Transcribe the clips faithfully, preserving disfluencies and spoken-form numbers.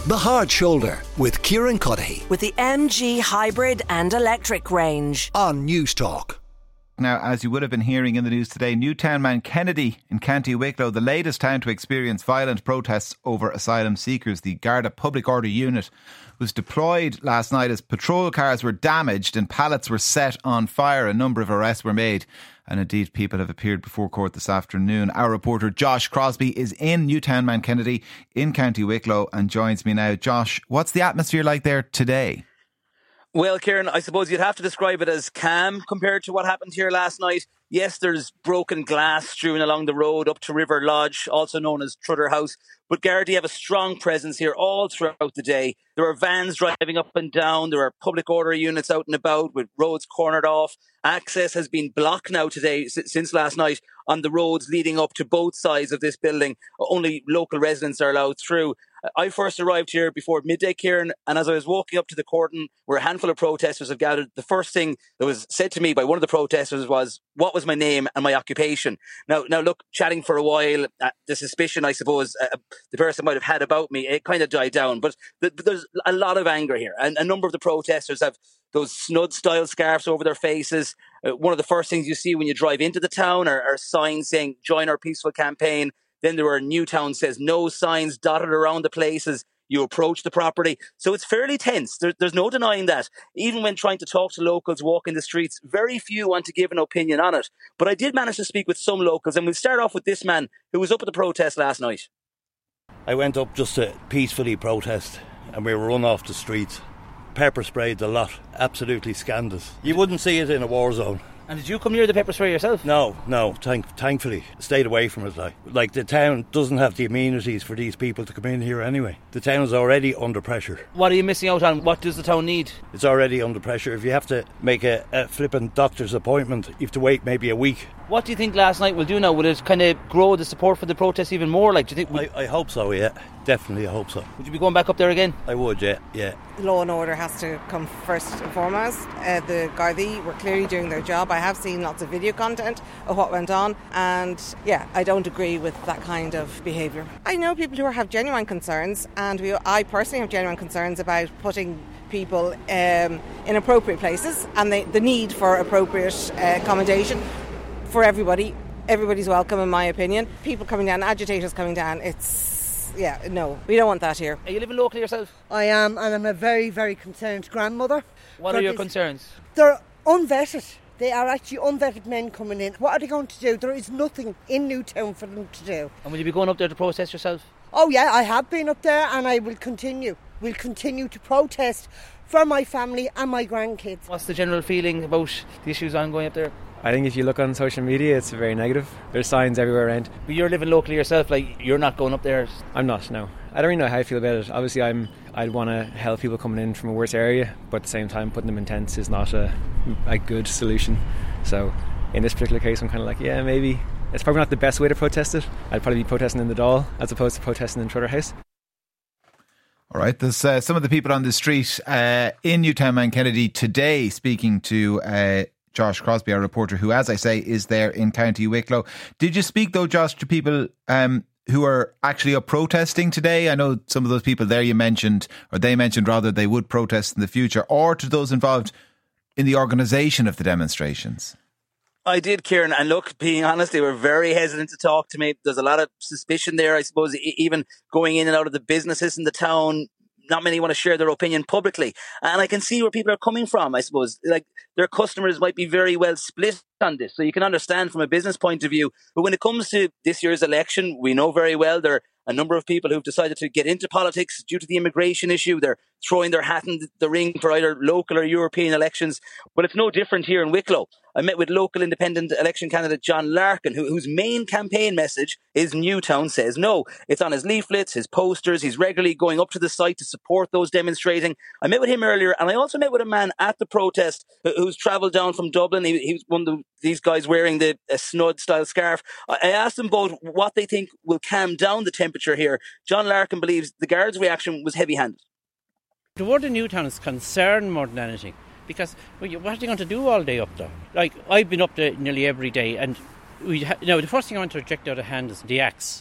The Hard Shoulder with Kieran Cuddihy. With the M G hybrid and electric range. On News Talk. Now, as you would have been hearing in the news today, Newtown Mount Kennedy in County Wicklow, the latest town to experience violent protests over asylum seekers. The Garda Public Order Unit was deployed last night as patrol cars were damaged and pallets were set on fire. A number of arrests were made and indeed people have appeared before court this afternoon. Our reporter Josh Crosby is in Newtown Mount Kennedy in County Wicklow and joins me now. Josh, what's the atmosphere like there today? Well, Kieran, I suppose you'd have to describe it as calm compared to what happened here last night. Yes, there's broken glass strewn along the road up to River Lodge, also known as Trudder House. But Gardaí have a strong presence here all throughout the day. There are vans driving up and down. There are public order units out and about with roads cornered off. Access has been blocked now today, since last night, on the roads leading up to both sides of this building. Only local residents are allowed through. I first arrived here before midday, Kieran, and as I was walking up to the cordon where a handful of protesters have gathered, the first thing that was said to me by one of the protesters was, what was my name and my occupation? Now, now look, chatting for a while, uh, the suspicion, I suppose, uh, the person might have had about me, it kind of died down. But th- there's a lot of anger here. And a number of the protesters have those snud-style scarves over their faces. Uh, one of the first things you see when you drive into the town are, are signs saying, join our peaceful campaign. Then there are Newtown says no signs dotted around the places you approach the property. So it's fairly tense. There, there's no denying that. Even when trying to talk to locals walking the streets, very few want to give an opinion on it. But I did manage to speak with some locals, and we'll start off with this man who was up at the protest last night. I went up just to peacefully protest, and we were run off the streets. Pepper sprayed a lot. Absolutely scandalous. You wouldn't see it in a war zone. And did you come near the pepper spray yourself? No, no, thank, thankfully. Stayed away from it. Like. like the town doesn't have the amenities for these people to come in here anyway. The town is already under pressure. What are you missing out on? What does the town need? It's already under pressure. If you have to make a, a flippant doctor's appointment, you have to wait maybe a week. What do you think last night will do now? Will it kind of grow the support for the protest even more? Like, do you think? I, I hope so, yeah. Definitely, I hope so. Would you be going back up there again? I would, yeah, yeah. Law and order has to come first and foremost. Uh, the Gardaí were clearly doing their job. I have seen lots of video content of what went on, and yeah, I don't agree with that kind of behaviour. I know people who have genuine concerns, and we, I personally have genuine concerns about putting people um, in appropriate places, and the, the need for appropriate uh, accommodation for everybody. Everybody's welcome, in my opinion. People coming down, agitators coming down, it's, yeah, no, we don't want that here. Are you living locally yourself? I am, and I'm a very, very concerned grandmother. What are your concerns? They're unvetted. They are actually unvetted men coming in. What are they going to do? There is nothing in Newtown for them to do. And will you be going up there to protest yourself? Oh yeah, I have been up there, and I will continue. We'll continue to protest for my family and my grandkids. What's the general feeling about the issues ongoing up there? I think if you look on social media, it's very negative. There's signs everywhere around. But you're living locally yourself, like you're not going up there? I'm not, no. I don't really know how I feel about it. Obviously, I'm, I'd want to help people coming in from a worse area, but at the same time, putting them in tents is not a, a good solution. So in this particular case, I'm kind of like, yeah, maybe. It's probably not the best way to protest it. I'd probably be protesting in the Dáil as opposed to protesting in Trudder House. All right, there's uh, some of the people on the street uh, in Newtown Mount Kennedy today speaking to uh, Josh Crosby, our reporter, who, as I say, is there in County Wicklow. Did you speak, though, Josh, to people um, who are actually up protesting today? I know some of those people there you mentioned, or they mentioned rather, they would protest in the future, or to those involved in the organisation of the demonstrations? I did, Kieran, and look, being honest, they were very hesitant to talk to me. There's a lot of suspicion there, I suppose, even going in and out of the businesses in the town. Not many want to share their opinion publicly. And I can see where people are coming from, I suppose. Like, their customers might be very well split on this. So you can understand from a business point of view. But when it comes to this year's election, we know very well there are a number of people who've decided to get into politics due to the immigration issue. They're throwing their hat in the ring for either local or European elections. But it's no different here in Wicklow. I met with local independent election candidate John Larkin, who, whose main campaign message is Newtown says no. It's on his leaflets, his posters. He's regularly going up to the site to support those demonstrating. I met with him earlier, and I also met with a man at the protest who's travelled down from Dublin. He, he was one of the, these guys wearing the a snud-style scarf. I asked them both what they think will calm down the temperature here. John Larkin believes the guards' reaction was heavy-handed. The word in Newtown is concern more than anything. Because well, what are they going to do all day up there? Like, I've been up there nearly every day, and we ha- you know, the first thing I want to reject out of hand is the axe.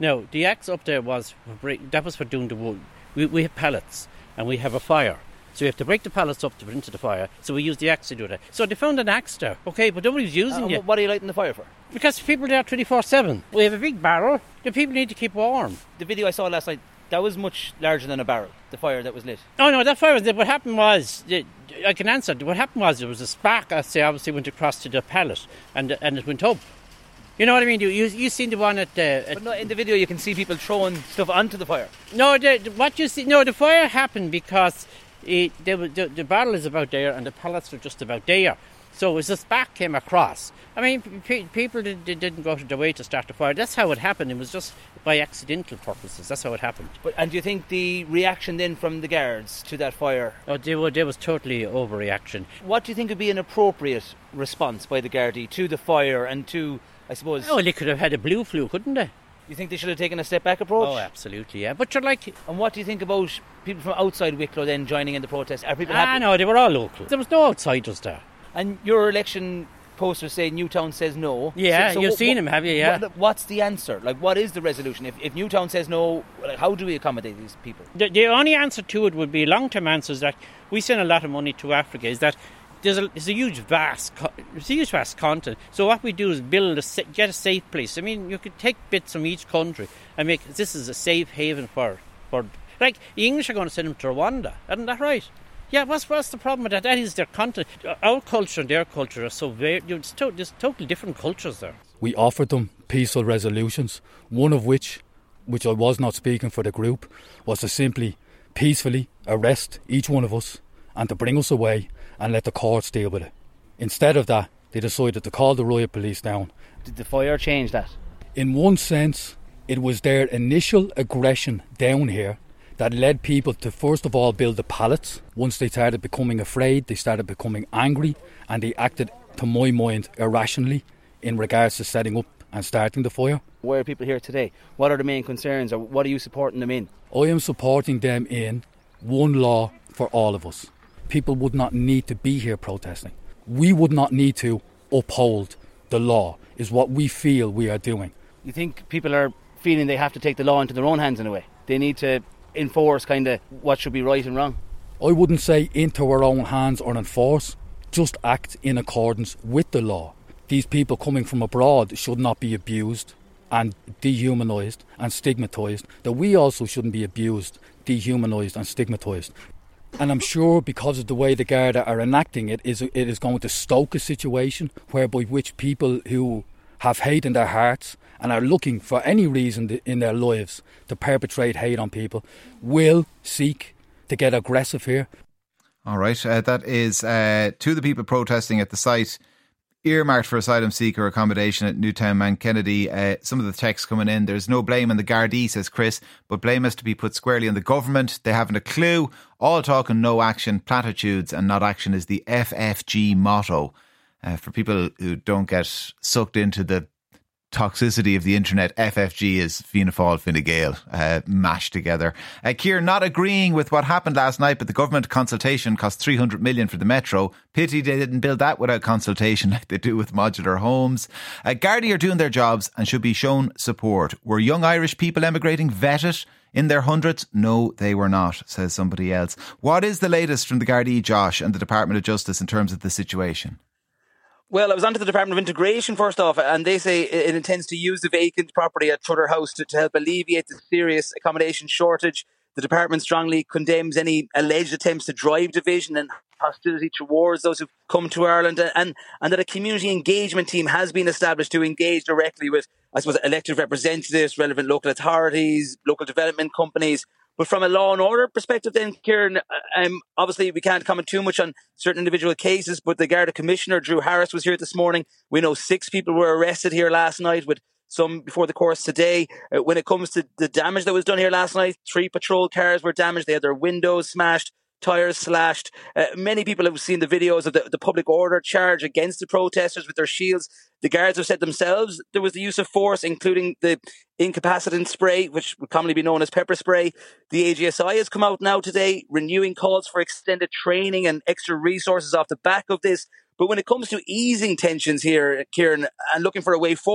No, the axe up there was, for break, that was for doing the wood. We, we have pallets and we have a fire. So you have to break the pallets up to put into the fire. So we use the axe to do that. So they found an axe there, okay, but nobody's using uh, it. What are you lighting the fire for? Because people are there twenty-four seven. We have a big barrel. The people need to keep warm. The video I saw last night, that was much larger than a barrel, the fire that was lit. Oh no, that fire was lit. What happened was, I can answer, what happened was there was a spark, I say, obviously went across to the pallet and and it went up. You know what I mean? You you, you seen the one at the... At but no, in the video you can see people throwing stuff onto the fire. No, the, what you see, no, the fire happened because it, they were, the, the barrel is about there and the pallets were just about there. So as the spark came across, I mean, pe- people did, didn't go to their way to start the fire. That's how it happened. It was just by accidental purposes. That's how it happened. But and do you think the reaction then from the guards to that fire? Oh, they were, there was totally overreaction. What do you think would be an appropriate response by the Gardaí to the fire and to, I suppose... Oh, they could have had a blue flu, couldn't they? You think they should have taken a step back approach? Oh, absolutely, yeah. But you're like... And what do you think about people from outside Wicklow then joining in the protest? Are people ah, happy? Ah, no, they were all local. There was no outsiders there. And your election posters say Newtown says no. Yeah, so, so you've what, seen him, have you? Yeah. What, what's the answer? Like, what is the resolution? If, if Newtown says no, like, how do we accommodate these people? The, the only answer to it would be long-term answers that we send a lot of money to Africa. Is that there's a, there's a huge vast, there's a huge vast continent. So what we do is build a get a safe place. I mean, you could take bits from each country and make this is a safe haven for for like the English are going to send them to Rwanda, isn't that right? Yeah, what's, what's the problem with that? That is their continent. Our culture and their culture are so very... There's, to, there's totally different cultures there. We offered them peaceful resolutions, one of which, which I was not speaking for the group, was to simply peacefully arrest each one of us and to bring us away and let the courts deal with it. Instead of that, they decided to call the riot police down. Did the fire change that? In one sense, it was their initial aggression down here that led people to first of all build the pallets. Once they started becoming afraid, they started becoming angry, and they acted, to my mind, irrationally in regards to setting up and starting the fire. Why are people here today? What are the main concerns, or what are you supporting them in? I am supporting them in one law for all of us. People would not need to be here protesting. We would not need to uphold the law, is what we feel we are doing. You think people are feeling they have to take the law into their own hands in a way? They need to enforce kind of what should be right and wrong? I wouldn't say into our own hands or enforce, just act in accordance with the law. These people coming from abroad should not be abused and dehumanised and stigmatised, that we also shouldn't be abused, dehumanised and stigmatised. And I'm sure because of the way the Garda are enacting it, is it is going to stoke a situation whereby which people who have hate in their hearts and are looking for any reason in their lives to perpetrate hate on people will seek to get aggressive here. All right, uh, that is uh, to the people protesting at the site earmarked for asylum seeker accommodation at Newtown Mount Kennedy. Uh, some of the texts coming in, there's no blame on the Gardaí, says Chris, but blame is to be put squarely on the government. They haven't a clue. All talk and no action, platitudes and not action is the F F G motto. Uh, for people who don't get sucked into the toxicity of the internet, F F G is Fianna Fáil, Fine Gael, uh, mashed together. Uh, Kieran, not agreeing with what happened last night, but the government consultation cost three hundred million for the metro. Pity they didn't build that without consultation like they do with modular homes. Uh, Gardaí are doing their jobs and should be shown support. Were young Irish people emigrating vetted in their hundreds? No, they were not, says somebody else. What is the latest from the Gardaí, Josh, and the Department of Justice in terms of the situation? Well, I was onto the Department of Integration first off, and they say it intends to use the vacant property at Trutter House to, to help alleviate the serious accommodation shortage. The department strongly condemns any alleged attempts to drive division and hostility towards those who've come to Ireland, and, and that a community engagement team has been established to engage directly with, I suppose, elected representatives, relevant local authorities, local development companies. But from a law and order perspective then, Kieran, um, obviously we can't comment too much on certain individual cases, but the Garda Commissioner, Drew Harris, was here this morning. We know six people were arrested here last night, with some before the course today. Uh, when it comes to the damage that was done here last night, three patrol cars were damaged. They had their windows smashed, tyres slashed. Uh, many people have seen the videos of the, the public order charge against the protesters with their shields. The guards have said themselves there was the use of force, including the incapacitant spray, which would commonly be known as pepper spray. The A G S I has come out now today, renewing calls for extended training and extra resources off the back of this. But when it comes to easing tensions here, Kieran, and looking for a way forward,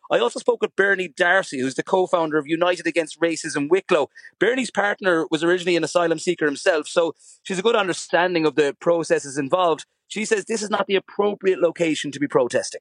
I also spoke with Bernie Darcy, who's the co-founder of United Against Racism Wicklow. Bernie's partner was originally an asylum seeker himself, so she's a good understanding of the processes involved. She says this is not the appropriate location to be protesting.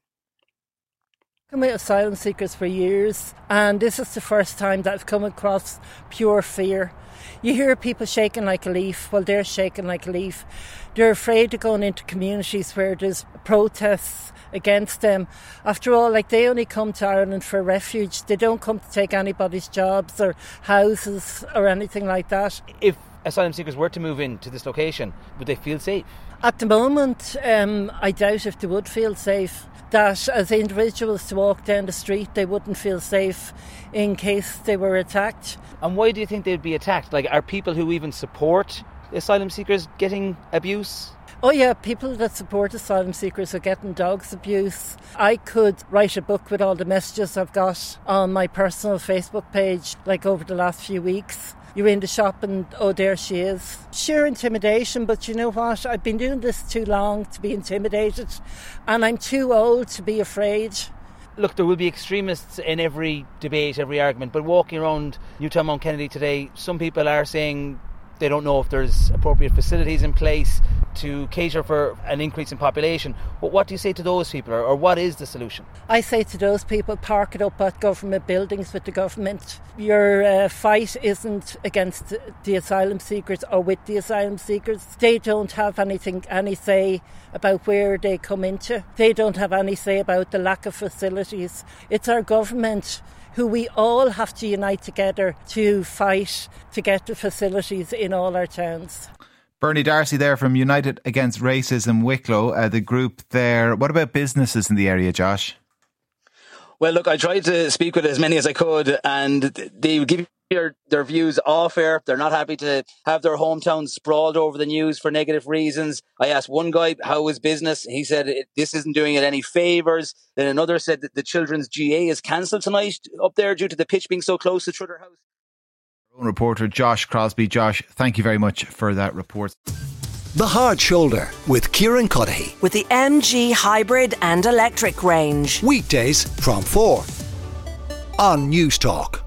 I've been with asylum seekers for years, and this is the first time that I've come across pure fear. You hear people shaking like a leaf. Well, they're shaking like a leaf. They're afraid of going into communities where there's protests against them. After all, like, they only come to Ireland for refuge. They don't come to take anybody's jobs or houses or anything like that. If asylum seekers were to move into this location, would they feel safe? At the moment, um, I doubt if they would feel safe. That as individuals to walk down the street, they wouldn't feel safe in case they were attacked. And why do you think they'd be attacked? Like, are people who even support asylum seekers getting abuse? Oh yeah, people that support asylum seekers are getting dogs abuse. I could write a book with all the messages I've got on my personal Facebook page, like over the last few weeks. You're in the shop and, oh, there she is. Sheer intimidation, but you know what? I've been doing this too long to be intimidated, and I'm too old to be afraid. Look, there will be extremists in every debate, every argument, but walking around Newtown Mount Kennedy today, some people are saying they don't know if there's appropriate facilities in place to cater for an increase in population. But what do you say to those people, or, or what is the solution? I say to those people, park it up at government buildings with the government. Your uh, fight isn't against the asylum seekers or with the asylum seekers. They don't have anything, any say about where they come into. They don't have any say about the lack of facilities. It's our government who we all have to unite together to fight to get the facilities in all our towns. Bernie Darcy there from United Against Racism Wicklow, uh, the group there. What about businesses in the area, Josh? Well, look, I tried to speak with as many as I could, and they give their, their views off air. They're not happy to have their hometowns sprawled over the news for negative reasons. I asked one guy how was business. He said it, this isn't doing it any favours. Then another said that the children's G A is cancelled tonight up there due to the pitch being so close to Trudder House. Our own reporter Josh Crosby. Josh, thank you very much for that report. The Hard Shoulder with Kieran Cuddihy. With the M G hybrid and electric range. Weekdays from four on News Talk.